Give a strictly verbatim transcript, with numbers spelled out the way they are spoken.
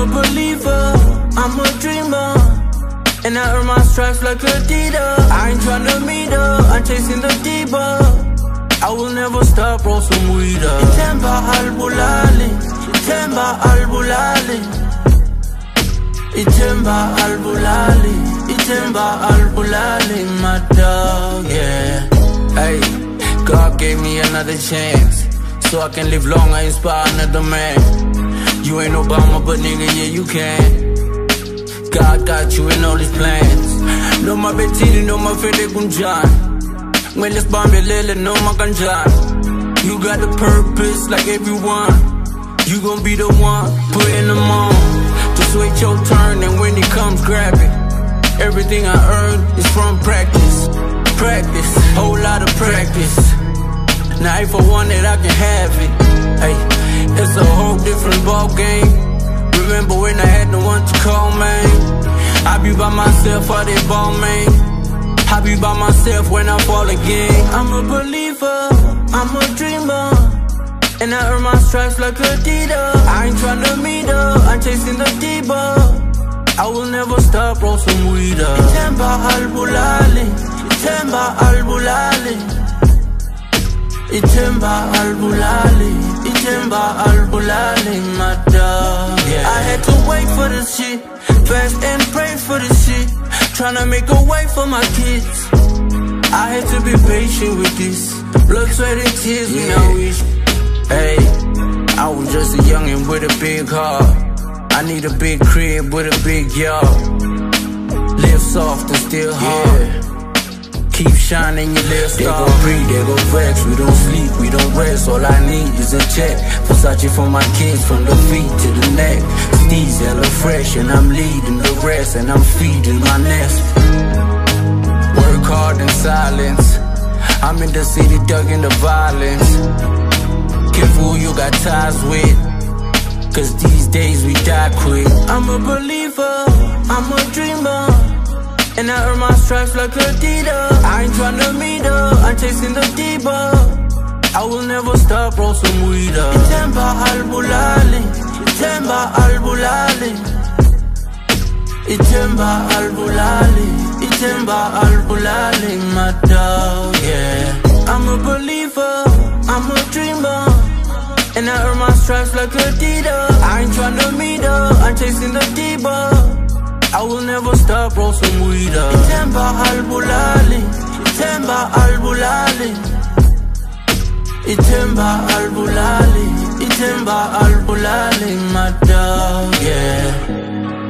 a believer, I'm a dreamer, and I earn my stripes like Adidas. I ain't tryna meet her, I'm chasing the diva. I will never stop, roll some weed up. Ithemba al-Bulali, Ithemba al-Bulali, Ithemba al-Bulali, Ithemba al-Bulali, my dog, yeah. Hey, God gave me another chance, so I can live long, I inspire another man. You ain't Obama, but nigga, yeah, you can. God got you in all his plans. No my betini, no my fede gunjan. When let's bomb it, lele, no my ganjan. You got a purpose like everyone. You gon' be the one, putting them on. Just wait your turn, and when it comes, grab it. Everything I earn is from practice. Practice, whole lot of practice. Now if I want it, I can have it. Hey, it's a whole different ball game. Remember when I had no one to call, man? I be by myself, all they ball, man. I be by myself when I fall again. I'm a believer, I'm a dreamer, and I earn my stripes like Adidas. I ain't tryna meet her, I'm chasing the diva. I will never stop, roll some weed up. Ithemba al-Bulali, Ithemba al-Bulali, Ithemba al-Bulali, Ithemba al-Bulali, my dog, yeah. I had to wait for this shit, fast and pray for this shit, tryna make a way for my kids. I had to be patient with this, blood, sweat, and tears, yeah. When I wish. Hey, I was just a youngin' with a big heart. I need a big crib with a big yard. Live soft and still hard, yeah. Keep shining your little star. They gon' breathe, they gon' vex. We don't sleep, we don't rest. All I need is a check. Versace for my kids, from the feet to the neck. Steez hella fresh, and I'm leading the rest, and I'm feeding my nest. Work hard in silence. I'm in the city, dug in the violence. Careful who you got ties with, cause these days we die quick. I'm a believer, I'm a dreamer, and I earn my stripes like Adidas. I ain't tryna meet her, I'm chasing the diva. I will never stop, roll some weed up. Ithemba al-Bulali, Ithemba al-Bulali, Ithemba al-Bulali, Ithemba al-Bulali, my dog, yeah. I'm a believer, I'm a dreamer, and I earn my stripes like Adidas. I ain't tryna meet her, I'm chasing the diva. I will never stop, roll some weed up. Ithemba al-Bulali, Ithemba al-Bulali, Ithemba al-Bulali, Ithemba al-Bulali, my dog, yeah.